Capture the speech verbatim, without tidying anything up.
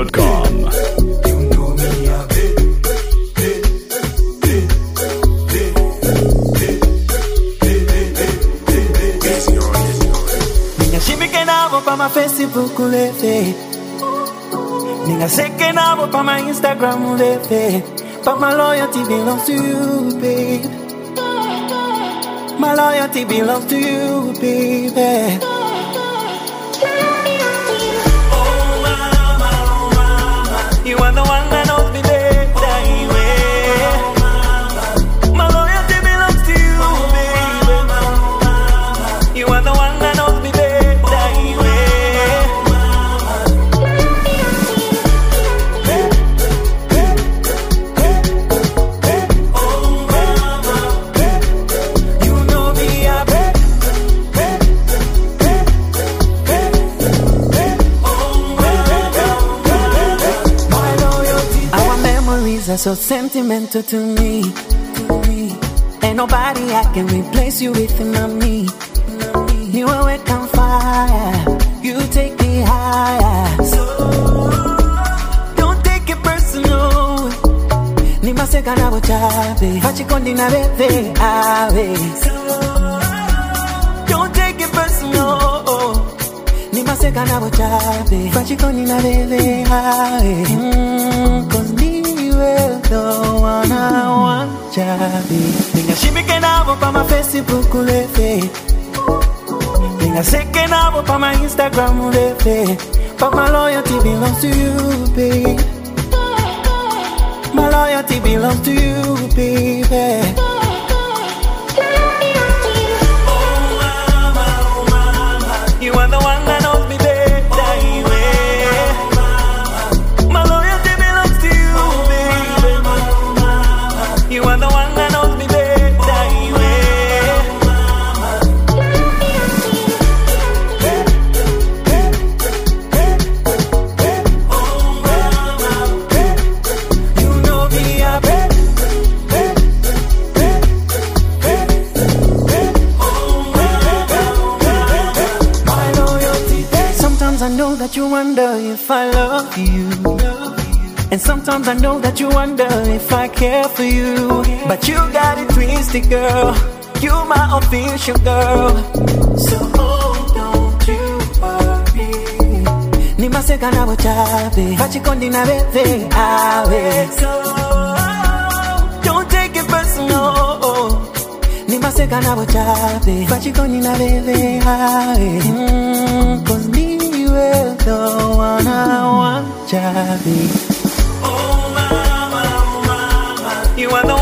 dot com. Pa my Facebook ulefe, nigga second album pa my Instagram ulefe, but my loyalty belongs to you, babe. My loyalty belongs to you, baby. Oh mama, oh mama, you are the one that knows me better. Oh mama, my loyalty belongs to you, baby. You are the one that knows me better. Are so sentimental to me, to me. Ain't nobody I can replace you with, not me. You are wet on fire, you take me higher. So don't take it personal. Ni maseka na bochabe, fachikondi na bebe ave. So don't take it personal. Ni maseka na bochabe, fachikondi na bebe ave. Mm, cause me don't wanna want ya, baby. Nigga, she became up on my Facebook ulefe. Nigga, second up on my Instagram ulefe. But my loyalty belongs to you, babe. My loyalty belongs to you, baby. Oh mama, oh mama, you are the one that knows me better. You are the one that knows me better. Oh mama, you know me a bet. Oh mama, my loyalty. Sometimes I know that you wonder if I love you. And sometimes I know that you wonder if I care for you. But you got it twisted, girl. You my official girl. So oh, don't you worry. Ni maseka na bochabe, fachikondi na bebe awe. So don't take it personal. Ni maseka na bochabe, fachikondi na bebe awe. Mm, cause me will don't wanna want ya, baby. You are the